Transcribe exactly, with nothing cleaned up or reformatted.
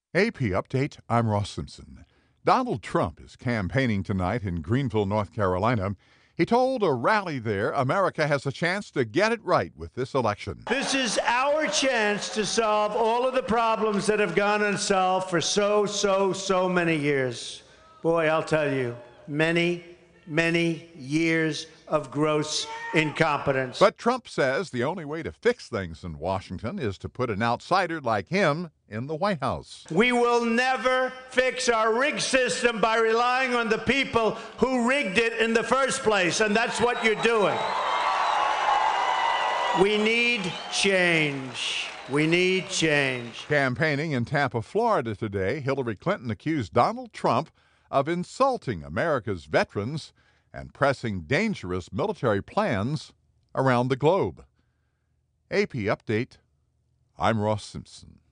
A P Update, I'm Ross Simpson. Donald Trump is campaigning tonight in Greenville, North Carolina. He told a rally there America has a chance to get it right with this election. This is our chance to solve all of the problems that have gone unsolved for so, so, so many years. Boy, I'll tell you, many, many years of gross incompetence. But Trump says the only way to fix things in Washington is to put an outsider like him in the White House. We will never fix our rigged system by relying on the people who rigged it in the first place, and that's what you're doing. We need change. We need change. Campaigning in Tampa, Florida today, Hillary Clinton accused Donald Trump of insulting America's veterans and pressing dangerous military plans around the globe. A P Update, I'm Ross Simpson.